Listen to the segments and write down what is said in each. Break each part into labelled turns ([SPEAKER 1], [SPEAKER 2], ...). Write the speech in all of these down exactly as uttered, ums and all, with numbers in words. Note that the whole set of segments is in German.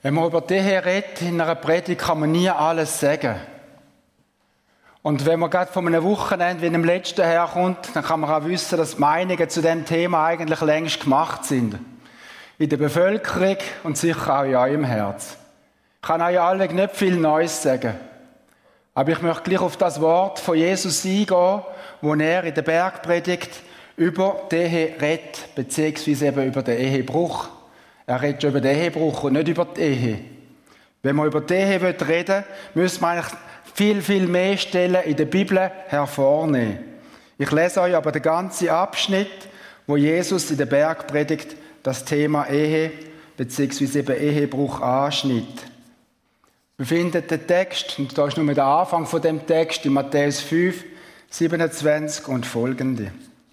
[SPEAKER 1] Wenn man über die Ehe redet, in einer Predigt kann man nie alles sagen. Und wenn man gerade von einem Wochenende wie dem letzten herkommt, dann kann man auch wissen, dass die Meinungen zu diesem Thema eigentlich längst gemacht sind. In der Bevölkerung und sicher auch in eurem Herz. Ich kann euch alle nicht viel Neues sagen. Aber ich möchte gleich auf das Wort von Jesus eingehen, wo er in der Bergpredigt über die Ehe redet, beziehungsweise eben über den Ehebruch. Er redet schon über den Ehebruch und nicht über die Ehe. Wenn man über die Ehe reden will, müssen wir eigentlich viel, viel mehr Stellen in der Bibel hervornehmen. Ich lese euch aber den ganzen Abschnitt, wo Jesus in der Bergpredigt das Thema Ehe bzw. eben Ehebruch anschnitt. Wir finden den Text, und da ist nur der Anfang von dem Text, in Matthäus fünf, siebenundzwanzig und folgende.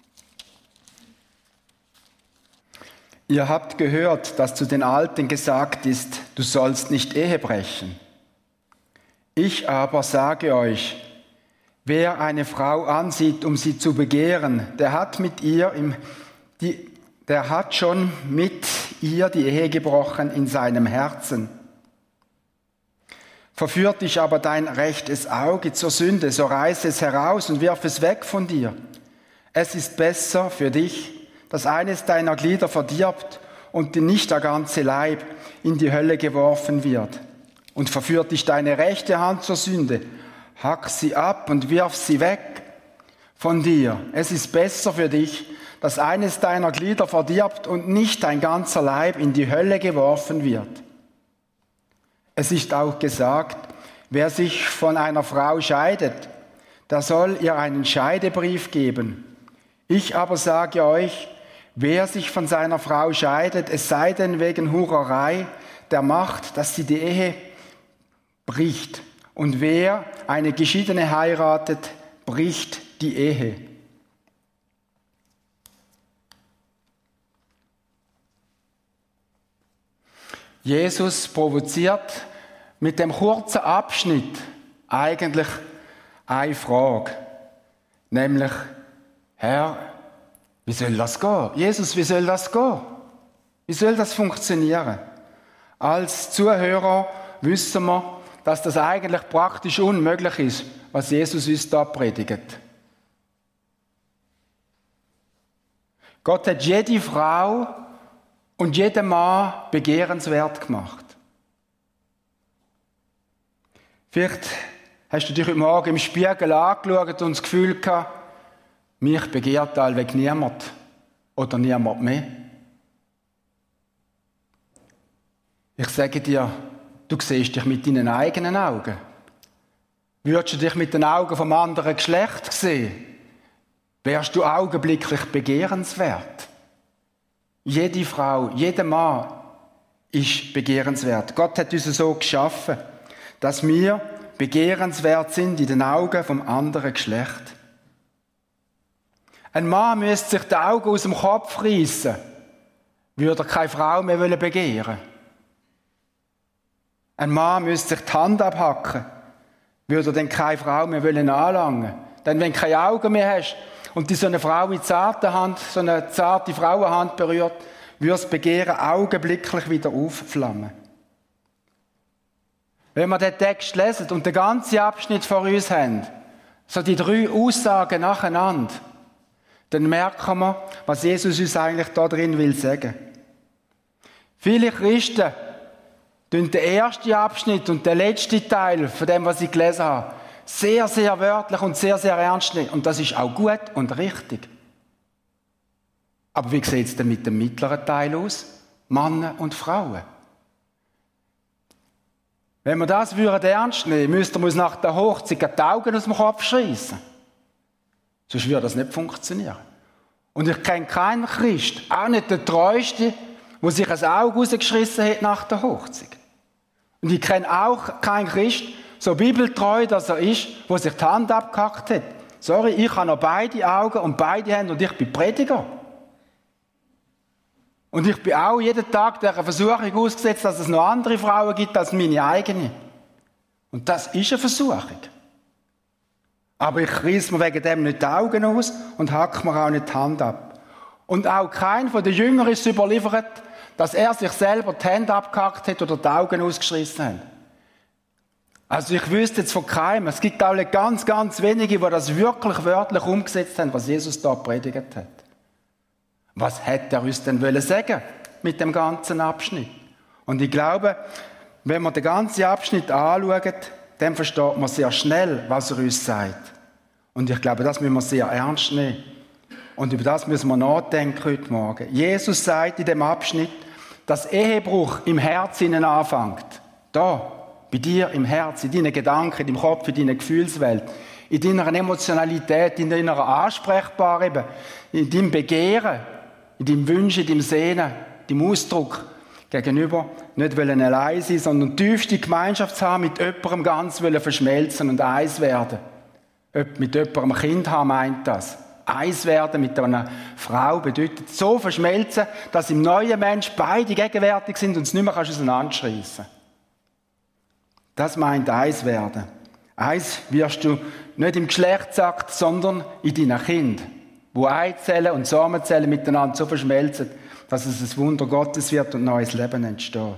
[SPEAKER 1] Ihr habt gehört, dass zu den Alten gesagt ist, du sollst nicht Ehe brechen. Ich aber sage euch, wer eine Frau ansieht, um sie zu begehren, der hat mit ihr im, die, der hat schon mit ihr die Ehe gebrochen in seinem Herzen. Verführt dich aber dein rechtes Auge zur Sünde, so reiß es heraus und wirf es weg von dir. Es ist besser für dich, dass eines deiner Glieder verdirbt und nicht der ganze Leib in die Hölle geworfen wird. Und verführt dich deine rechte Hand zur Sünde, hack sie ab und wirf sie weg von dir. Es ist besser für dich, dass eines deiner Glieder verdirbt und nicht dein ganzer Leib in die Hölle geworfen wird. Es ist auch gesagt, wer sich von einer Frau scheidet, der soll ihr einen Scheidebrief geben. Ich aber sage euch, wer sich von seiner Frau scheidet, es sei denn wegen Hurerei, der macht, dass sie die Ehe bricht. Und wer eine Geschiedene heiratet, bricht die Ehe. Jesus provoziert mit dem kurzen Abschnitt eigentlich eine Frage. Nämlich, Herr, wie soll das gehen? Jesus, wie soll das gehen? Wie soll das funktionieren? Als Zuhörer wissen wir, dass das eigentlich praktisch unmöglich ist, was Jesus uns da predigt. Gott hat jede Frau und jeden Mann begehrenswert gemacht. Vielleicht hast du dich heute Morgen im Spiegel angeschaut und das Gefühl gehabt, mich begehrt allweg niemand oder niemand mehr. Ich sage dir, du siehst dich mit deinen eigenen Augen. Würdest du dich mit den Augen vom anderen Geschlecht sehen, wärst du augenblicklich begehrenswert. Jede Frau, jeder Mann ist begehrenswert. Gott hat uns so geschaffen, dass wir begehrenswert sind in den Augen vom anderen Geschlecht. Ein Mann müsste sich die Augen aus dem Kopf reissen, würde er keine Frau mehr begehren. Ein Mann müsste sich die Hand abhacken, würde er dann keine Frau mehr anlangen. Denn wenn du keine Augen mehr hast und die so eine Frau in zarte Hand, so eine zarte Frauenhand berührt, würde das Begehren augenblicklich wieder aufflammen. Wenn wir den Text lesen und den ganzen Abschnitt vor uns haben, so die drei Aussagen nacheinander, dann merken wir, was Jesus uns eigentlich da drin will sagen. Viele Christen tun den ersten Abschnitt und den letzten Teil von dem, was ich gelesen habe, sehr, sehr wörtlich und sehr, sehr ernst nehmen. Und das ist auch gut und richtig. Aber wie sieht es denn mit dem mittleren Teil aus? Männer und Frauen. Wenn wir das würden ernst nehmen, müssten wir uns nach der Hochzeit die Augen aus dem Kopf schreissen. Sonst würde das nicht funktionieren. Und ich kenne keinen Christ, auch nicht den Treuesten, der sich ein Auge rausgeschissen hat nach der Hochzeit. Und ich kenne auch keinen Christ, so bibeltreu, dass er ist, der sich die Hand abgehackt hat. Sorry, ich habe noch beide Augen und beide Hände und ich bin Prediger. Und ich bin auch jeden Tag der Versuchung ausgesetzt, dass es noch andere Frauen gibt als meine eigene. Und das ist eine Versuchung. Aber ich reiss mir wegen dem nicht die Augen aus und hack mir auch nicht die Hand ab. Und auch kein von den Jüngern ist überliefert, dass er sich selber die Hände abgehackt hat oder die Augen ausgeschissen hat. Also ich wüsste jetzt von keinem. Es gibt auch ganz, ganz wenige, die das wirklich wörtlich umgesetzt haben, was Jesus da predigt hat. Was hätte er uns denn wollen sagen mit dem ganzen Abschnitt? Und ich glaube, wenn man den ganzen Abschnitt anschaut, dann versteht man sehr schnell, was er uns sagt. Und ich glaube, das müssen wir sehr ernst nehmen. Und über das müssen wir nachdenken heute Morgen. Jesus sagt in dem Abschnitt, dass Ehebruch im Herzen anfängt. Da, bei dir im Herzen, in deinen Gedanken, in deinem Kopf, in deiner Gefühlswelt, in deiner Emotionalität, in deiner Ansprechbarkeit, in deinem Begehren, in deinem Wünschen, in deinem Sehnen, in deinem Ausdruck gegenüber nicht wollen allein sein, sondern tiefste Gemeinschaft zu haben, mit jemandem ganz wollen verschmelzen und eins werden. Mit jemandem ein Kind haben meint das. Eins werden mit einer Frau bedeutet so verschmelzen, dass im neuen Mensch beide gegenwärtig sind und es nicht mehr auseinanderschreissen. Das meint eins werden. Eins wirst du nicht im Geschlechtsakt, sondern in deinen Kind, wo Eizellen und Samenzellen miteinander so verschmelzen, dass es ein Wunder Gottes wird und neues Leben entsteht.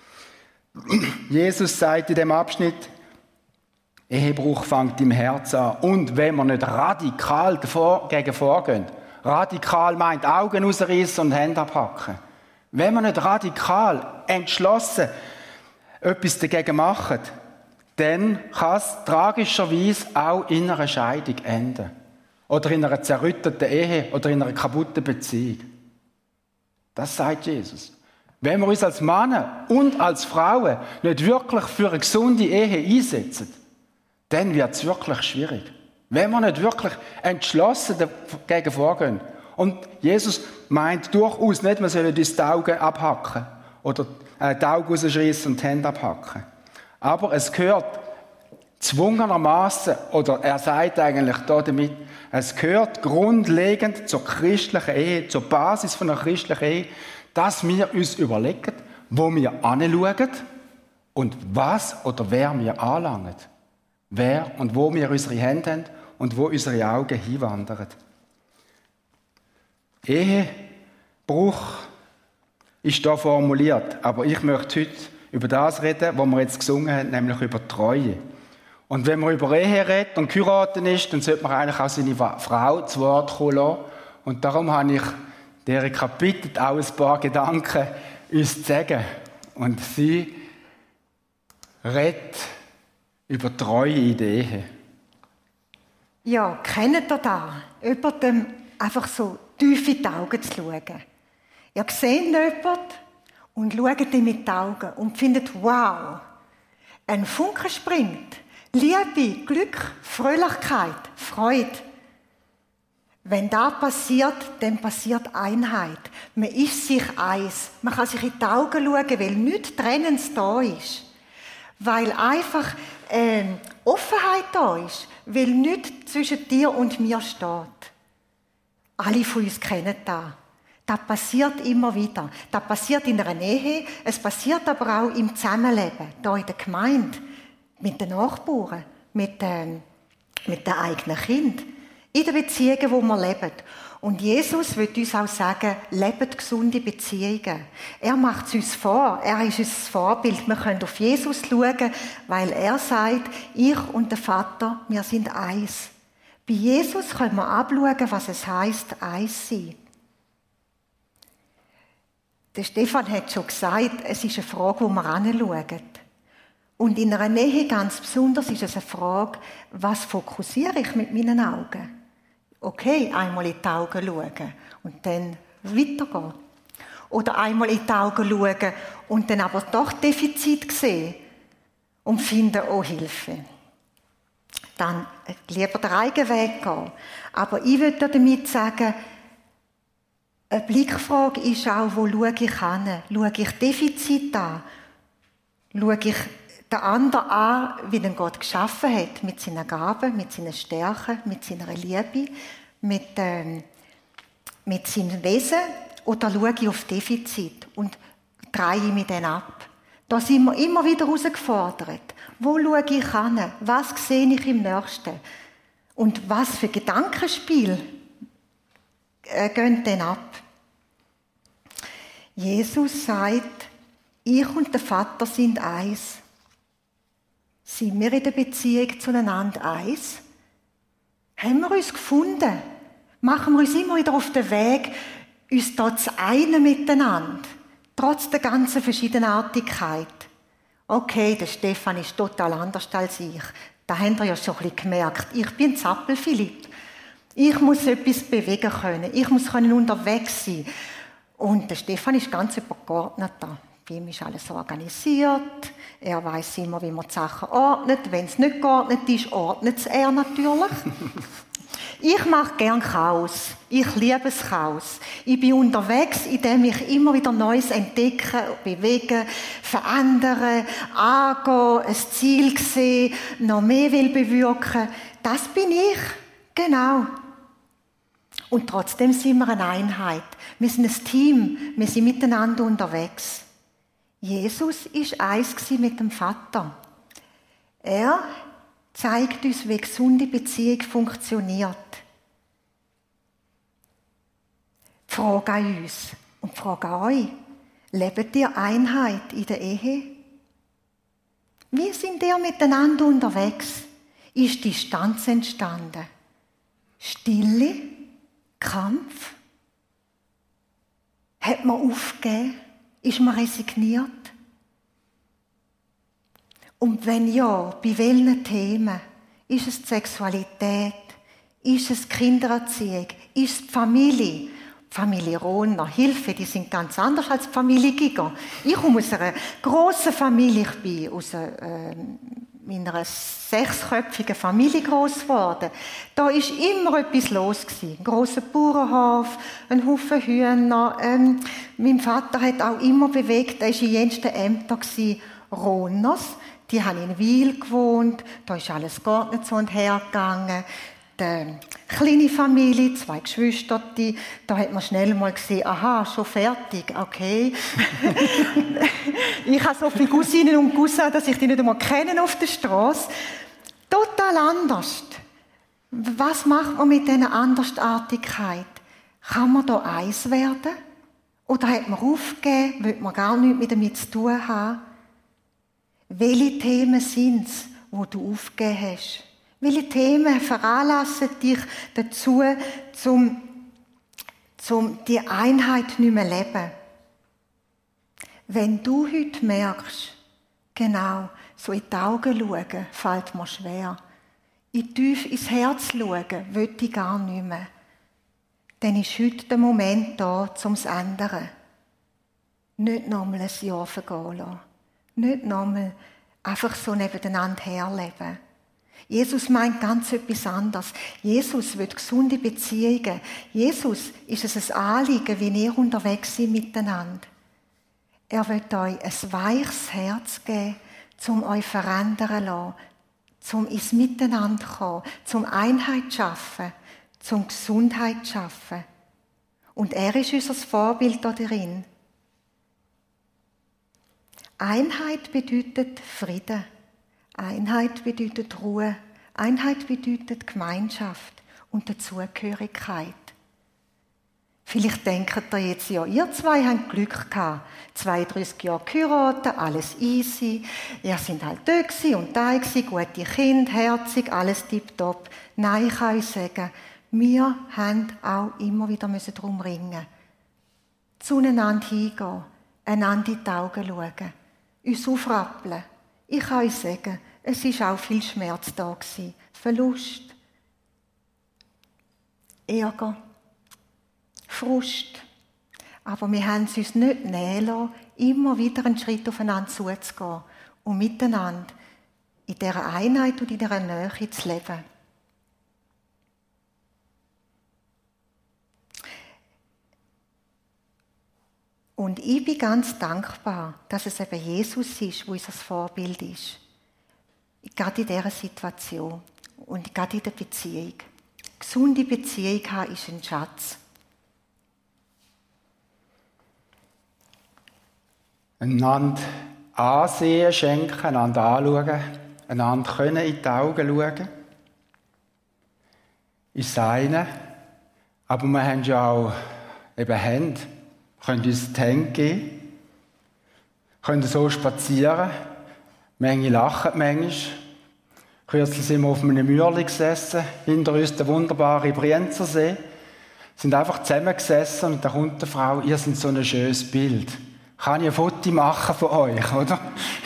[SPEAKER 1] Jesus sagt in dem Abschnitt, Ehebruch fängt im Herzen an. Und wenn wir nicht radikal dagegen vorgehen, radikal meint Augen rausreißen und Hände abhacken. Wenn wir nicht radikal, entschlossen etwas dagegen machen, dann kann es tragischerweise auch in einer Scheidung enden. Oder in einer zerrütteten Ehe oder in einer kaputten Beziehung. Das sagt Jesus. Wenn wir uns als Männer und als Frauen nicht wirklich für eine gesunde Ehe einsetzen, dann wird es wirklich schwierig. Wenn wir nicht wirklich entschlossen dagegen vorgehen. Und Jesus meint durchaus nicht, man soll uns die Augen abhacken oder äh, die Augen rausschreissen und die Hände abhacken. Aber es gehört zwungenermaßen, oder er sagt eigentlich da damit, es gehört grundlegend zur christlichen Ehe, zur Basis von einer christlichen Ehe, dass wir uns überlegen, wo wir anschauen und was oder wer wir anlangen. Wer und wo wir unsere Hände haben und wo unsere Augen hinwandern. Ehebruch ist da formuliert, aber ich möchte heute über das reden, was wir jetzt gesungen haben, nämlich über Treue. Und wenn man über Ehe redet und geheiratet ist, dann sollte man eigentlich auch seine Frau zu Wort kommen lassen. Und darum habe ich Erika gebeten, auch ein paar Gedanken uns zu sagen. Und sie redet über Treue in der Ehe.
[SPEAKER 2] Ja, kennt ihr das? Jemandem einfach so tief in die Augen zu schauen. Ihr seht jemanden und schaut ihm in die Augen und findet, wow, ein Funke springt. Liebe, Glück, Fröhlichkeit, Freude. Wenn das passiert, dann passiert Einheit. Man ist sich eins. Man kann sich in die Augen schauen, weil nichts Trennendes da ist. Weil einfach äh, Offenheit da ist. Weil nichts zwischen dir und mir steht. Alle von uns kennen das. Das passiert immer wieder. Das passiert in einer Ehe, es passiert aber auch im Zusammenleben, hier in der Gemeinde, mit den Nachbarn, mit, ähm, mit den eigenen Kindern, in den Beziehungen, wo wir leben. Und Jesus will uns auch sagen, lebt gesunde Beziehungen. Er macht es uns vor, er ist unser Vorbild. Wir können auf Jesus schauen, weil er sagt, ich und der Vater, wir sind eins. Bei Jesus können wir abschauen, was es heisst, eins sein. Der Stefan hat schon gesagt, es ist eine Frage, wo wir hinschauen. Und in einer Nähe ganz besonders ist es eine Frage, was fokussiere ich mit meinen Augen? Okay, einmal in die Augen schauen und dann weitergehen. Oder einmal in die Augen schauen und dann aber doch Defizit sehen und finden, oh Hilfe. Dann lieber den eigenen Weg gehen. Aber ich würde damit sagen, eine Blickfrage ist auch, wo schaue ich hin? Schaue ich Defizit an? Schaue ich den anderen an, wie ihn Gott geschaffen hat, mit seinen Gaben, mit seinen Stärken, mit seiner Liebe, mit, ähm, mit seinem Wesen? Oder schaue ich auf Defizit und drehe mich dann ab? Da sind wir immer wieder herausgefordert. Wo schaue ich hin? Was sehe ich im Nächsten? Und was für Gedankenspiel äh, gehen denn ab? Jesus sagt, ich und der Vater sind eins. Sind wir in der Beziehung zueinander eins? Haben wir uns gefunden? Machen wir uns immer wieder auf den Weg, uns da zu einen miteinander, trotz der ganzen Verschiedenartigkeit. Okay, der Stefan ist total anders als ich. Da habt ihr ja schon ein bisschen gemerkt. Ich bin Zappel-Philipp. Ich muss etwas bewegen können. Ich muss können unterwegs sein. Und der Stefan ist ganz übergeordneter. Bei ihm ist alles organisiert. Er weiss immer, wie man die Sachen ordnet. Wenn es nicht geordnet ist, ordnet es er natürlich. Ich mache gern Chaos. Ich liebe das Chaos. Ich bin unterwegs, indem ich immer wieder Neues entdecke, bewege, verändere, angehe, ein Ziel sehe, noch mehr will bewirken. Das bin ich. Genau. Und trotzdem sind wir eine Einheit. Wir sind ein Team. Wir sind miteinander unterwegs. Jesus war eins mit dem Vater. Er zeigt uns, wie gesunde Beziehung funktioniert. Die Frage an uns und die Frage an euch. Lebt ihr Einheit in der Ehe? Wie sind ihr miteinander unterwegs? Ist Distanz entstanden? Stille? Kampf? Hat man aufgegeben? Ist man resigniert? Und wenn ja, bei welchen Themen? Ist es die Sexualität? Ist es die Kindererziehung? Ist es die Familie? Die Familie Rohner, Hilfe, die sind ganz anders als die Familie Giger. Ich komme aus einer grossen Familie, ich bin aus einer, äh, meiner sechsköpfigen Familie gross geworden. Da war immer etwas los gewesen. Ein grosser Bauernhof, ein Haufen Hühner. Ähm, mein Vater hat auch immer bewegt, er war in jensten Ämtern gewesen, Rohners. Die haben in Wil gewohnt, da ist alles geordnet so und her gegangen. Die kleine Familie, zwei Geschwister, die, da hat man schnell mal gesehen, aha, schon fertig, okay. Ich habe so viele Cousinen und Cousins, dass ich die nicht einmal kenne auf der Straße. Total anders. Was macht man mit dieser Andersartigkeit? Kann man da eins werden? Oder hat man aufgegeben, will man gar nichts mit damit zu tun haben? Welche Themen sind es, die du aufgegeben hast? Welche Themen veranlassen dich dazu, zum, zum die Einheit nicht mehr zu leben? Wenn du heute merkst, genau, so in die Augen schauen, fällt mir schwer. In tief ins Herz schauen, will ich gar nicht mehr. Dann ist heute der Moment da, um es zu ändern. Nicht nochmal ein Jahr vergehen lassen. Nicht nochmal einfach so nebeneinander herleben. Jesus meint ganz etwas anderes. Jesus will gesunde Beziehungen. Jesus ist es ein Anliegen, wie ihr unterwegs seid miteinander. Er will euch ein weiches Herz geben, um euch verändern zu lassen, um ins Miteinander zu kommen, um Einheit zu schaffen, um Gesundheit zu schaffen. Und er ist unser Vorbild darin. Einheit bedeutet Frieden. Einheit bedeutet Ruhe. Einheit bedeutet Gemeinschaft und Dazugehörigkeit. Vielleicht denkt ihr jetzt, ja, ihr zwei habt Glück gehabt. zweiunddreißig Jahre geheiratet, alles easy. Ihr seid halt dort und da gewesen, gute Kinder, herzig, alles tipptopp. Nein, ich kann euch sagen, wir haben auch immer wieder darum ringen. Zueinander hingehen, einander in die Augen schauen, uns aufrappeln. Ich kann euch sagen, es war auch viel Schmerz da gewesen. Verlust, Ärger, Frust. Aber wir haben es uns nicht nehmen lassen, immer wieder einen Schritt aufeinander zuzugehen und miteinander in dieser Einheit und in dieser Nähe zu leben. Und ich bin ganz dankbar, dass es eben Jesus ist, der unser Vorbild ist. Gerade in dieser Situation und gerade in der Beziehung. Gesunde Beziehung haben ist ein Schatz.
[SPEAKER 1] Einander ansehen, schenken, einander anschauen, einander können in die Augen schauen. Ist das eine. Aber wir haben ja auch eben Hände. können uns die Hände geben, können so spazieren, manche lachen manchmal. Kürzlich sind wir auf einem Mürli gesessen, hinter uns der wunderbare Brienzersee, sind einfach zusammengesessen und da kommt eine Frau, ihr seid so ein schönes Bild. Kann ich ein Foto machen von euch, oder?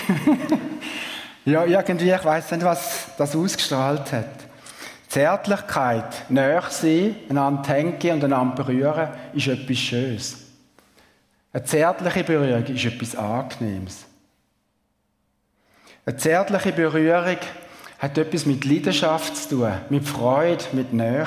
[SPEAKER 1] Ja, irgendwie, ich weiss nicht, was das ausgestrahlt hat. Zärtlichkeit, näher sein, einander hängen und einander berühren, ist etwas Schönes. Eine zärtliche Berührung ist etwas Angenehmes. Eine zärtliche Berührung hat etwas mit Leidenschaft zu tun, mit Freude, mit Nähe.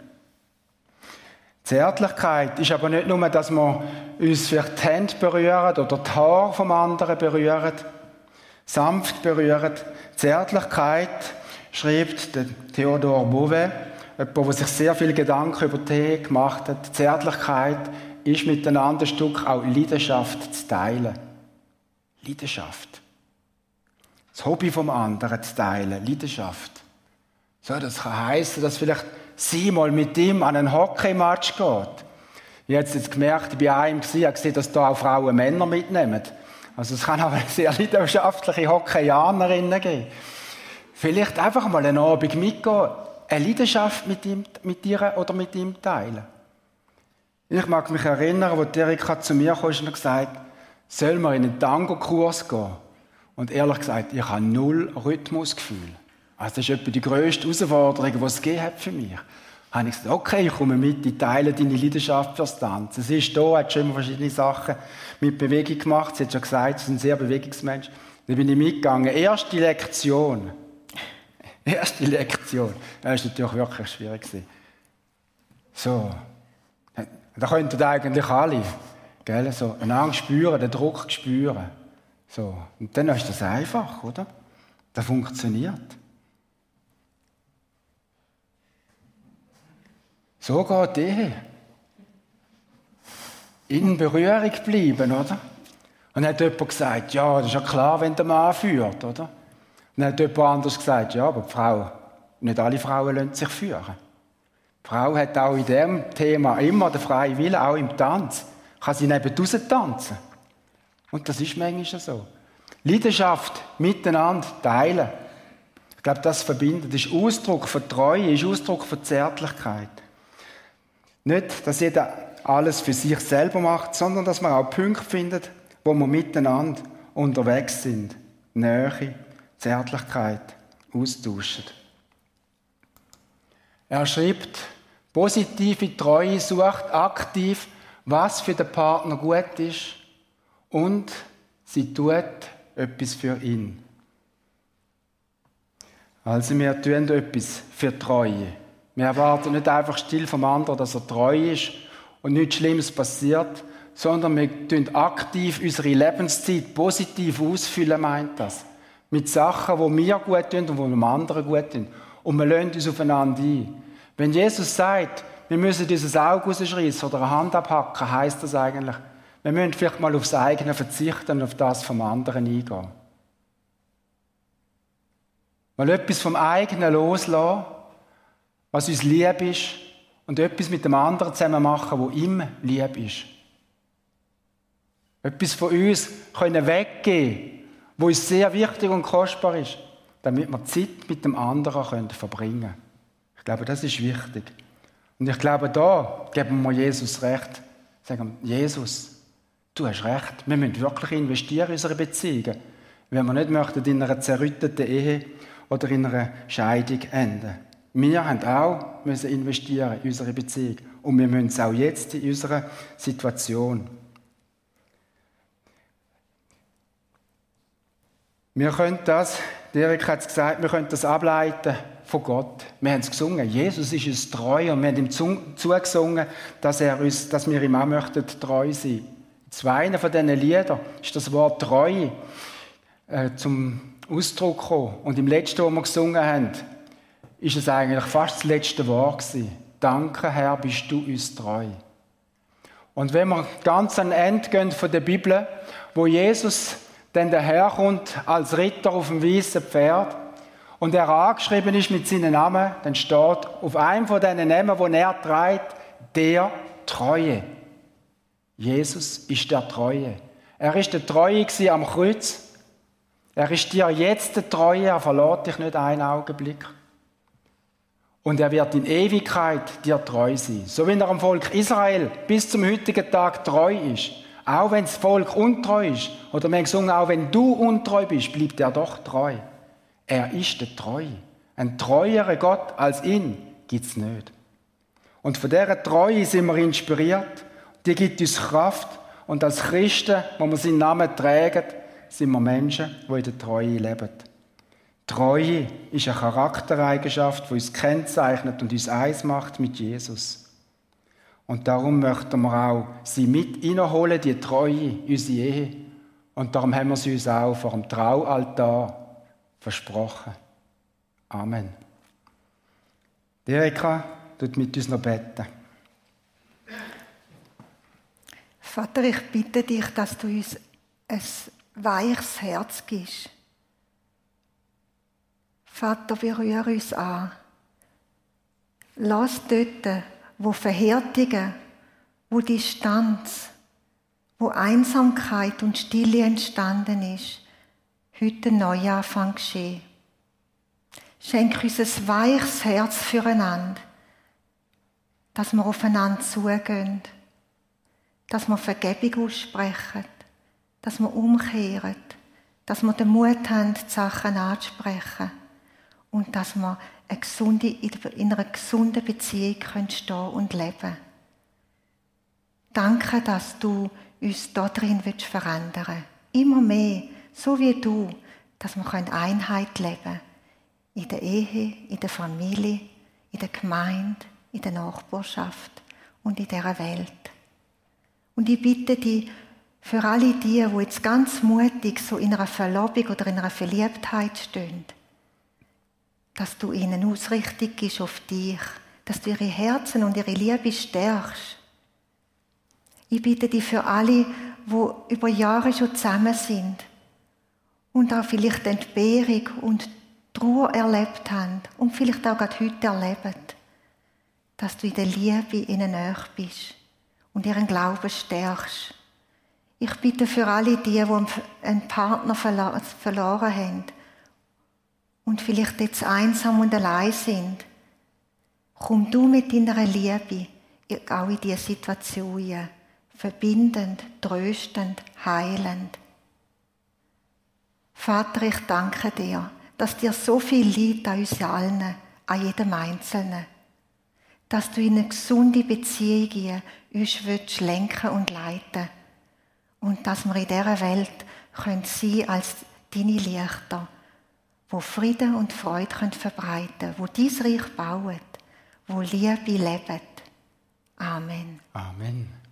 [SPEAKER 1] Zärtlichkeit ist aber nicht nur, dass wir uns vielleicht die Hände berühren oder die Haare vom anderen berühren, sanft berühren. Zärtlichkeit, schreibt der Theodor Beauvais, jemand, der sich sehr viel Gedanken über Tee gemacht hat. Zärtlichkeit ist miteinander ein Stück auch Leidenschaft zu teilen. Leidenschaft. Das Hobby vom anderen zu teilen. Leidenschaft. So, das kann heissen, dass vielleicht sie mal mit ihm an einen Hockeymatch geht. Ich habe jetzt gemerkt, ich bin bei einem gewesen, ich habe gesehen, dass da auch Frauen Männer mitnehmen. Also es kann auch sehr leidenschaftliche Hockeyanerinnen geben. Vielleicht einfach mal einen Abend mitgehen, eine Leidenschaft mit, ihm, mit ihr oder mit ihm teilen. Ich mag mich erinnern, als Erika zu mir kam und gesagt, soll man in einen Tango-Kurs gehen? Und ehrlich gesagt, ich habe null Rhythmusgefühl. Also das ist etwa die grösste Herausforderung, die es gegeben hat für mich. Da habe ich gesagt, okay, ich komme mit, ich teile deine Leidenschaft fürs Tanzen. Sie ist da, hat schon immer verschiedene Sachen mit Bewegung gemacht. Sie hat schon gesagt, sie ist ein sehr Bewegungsmensch. Dann bin ich mitgegangen. Erste Lektion. Erste Lektion. Das war natürlich wirklich schwierig. So. Da könnten eigentlich alle, gell, so einander spüren, den Druck spüren. So. Und dann ist das einfach, oder? Das funktioniert. So geht Ehe. In Berührung bleiben, oder? Und dann hat jemand gesagt, ja, das ist ja klar, wenn der Mann führt, oder? Und dann hat jemand anders gesagt, ja, aber die Frau, nicht alle Frauen lassen sich führen. Die Frau hat auch in diesem Thema immer den freien Willen, auch im Tanz. Kann sie neben raus tanzen. Und das ist manchmal so. Leidenschaft miteinander teilen. Ich glaube, das verbindet. Das ist Ausdruck von Treue, ist Ausdruck von Zärtlichkeit. Nicht, dass jeder alles für sich selber macht, sondern dass man auch Punkte findet, wo wir miteinander unterwegs sind. Nähe, Zärtlichkeit, austauschen. Er schreibt, positive Treue sucht aktiv, was für den Partner gut ist und sie tut etwas für ihn. Also wir tun etwas für Treue. Wir erwarten nicht einfach still vom anderen, dass er treu ist und nichts Schlimmes passiert, sondern wir tun aktiv unsere Lebenszeit positiv ausfüllen, meint das. Mit Sachen, die wir gut tun und die dem anderen gut tun. Und wir lassen uns aufeinander ein. Wenn Jesus sagt, wir müssen dieses Auge rausschreissen oder eine Hand abhacken, heisst das eigentlich, wir müssen vielleicht mal aufs eigene verzichten und auf das vom anderen eingehen. Mal etwas vom eigenen loslassen, was uns lieb ist, und etwas mit dem anderen zusammen machen, was ihm lieb ist. Etwas von uns können weggeben, was uns sehr wichtig und kostbar ist, damit wir Zeit mit dem anderen können verbringen können. Ich glaube, das ist wichtig. Und ich glaube, da geben wir Jesus recht. Sagen wir, Jesus, du hast recht, wir müssen wirklich investieren in unsere Beziehungen, wenn wir nicht möchten, in einer zerrütteten Ehe oder in einer Scheidung enden. Wir haben auch müssen investieren in unsere Beziehung. Und wir müssen es auch jetzt in unserer Situation. Wir können das, Derek hat es gesagt, wir können das ableiten von Gott. Wir haben es gesungen. Jesus ist uns treu und wir haben ihm zugesungen, dass, er uns, dass wir ihm auch möchten treu sein. In zwei von diesen Liedern ist das Wort treu äh, zum Ausdruck gekommen. Und im letzten, was wir gesungen haben, ist es eigentlich fast das letzte Wort gewesen. Danke, Herr, bist du uns treu. Und wenn wir ganz an Ende gehen von der Bibel, wo Jesus dann daherkommt als Ritter auf dem weißen Pferd und er angeschrieben ist mit seinem Namen, dann steht auf einem von diesen Namen, den er trägt, der Treue. Jesus ist der Treue. Er ist der Treue am Kreuz. Er ist dir jetzt der Treue, er verlässt dich nicht einen Augenblick. Und er wird in Ewigkeit dir treu sein. So wie er am Volk Israel bis zum heutigen Tag treu ist. Auch wenn das Volk untreu ist. Oder wir haben gesungen, auch wenn du untreu bist, bleibt er doch treu. Er ist der Treue. Ein treuerer Gott als ihn gibt es nicht. Und von dieser Treue sind wir inspiriert. Die gibt uns Kraft. Und als Christen, wo wir seinen Namen tragen, sind wir Menschen, die in der Treue leben. Treue ist eine Charaktereigenschaft, die uns kennzeichnet und uns eins macht mit Jesus. Und darum möchten wir auch sie mit hineinholen, die Treue, unsere Ehe. Und darum haben wir sie uns auch vor dem Traualtar versprochen. Amen. Die Erika tut mit uns noch beten.
[SPEAKER 2] Vater, ich bitte dich, dass du uns ein weiches Herz gibst. Vater, berühre uns an. Lass dort, wo Verhärtungen, wo Distanz, wo Einsamkeit und Stille entstanden ist, heute ein Neuanfang geschehen. Schenk uns ein weiches Herz füreinander, dass wir aufeinander zugehen, dass wir Vergebung aussprechen, dass wir umkehren, dass wir den Mut haben, die Sachen anzusprechen und dass wir eine gesunde, in einer gesunden Beziehung stehen und leben können. Danke, dass du uns darin verändern willst. Immer mehr, so wie du, dass wir Einheit leben können. In der Ehe, in der Familie, in der Gemeinde, in der Nachbarschaft und in dieser Welt. Und ich bitte dich, für alle die, die jetzt ganz mutig so in einer Verlobung oder in einer Verliebtheit stehen, dass du ihnen Ausrichtung gibst auf dich, dass du ihre Herzen und ihre Liebe stärkst. Ich bitte dich für alle, die über Jahre schon zusammen sind und auch vielleicht Entbehrung und Trauer erlebt haben und vielleicht auch gerade heute erleben, dass du in der Liebe ihnen näher bist und ihren Glauben stärkst. Ich bitte für alle die, die einen Partner verloren haben und vielleicht jetzt einsam und allein sind, komm du mit deiner Liebe auch in diese Situation, verbindend, tröstend, heilend. Vater, ich danke dir, dass dir so viel liegt an uns allen, an jedem Einzelnen, dass du in eine gesunde Beziehung uns willst lenken und leiten und dass wir in dieser Welt können sein als deine Lichter, wo Frieden und Freude können verbreiten, wo dein Reich bauen, wo Liebe lebt. Amen.
[SPEAKER 1] Amen.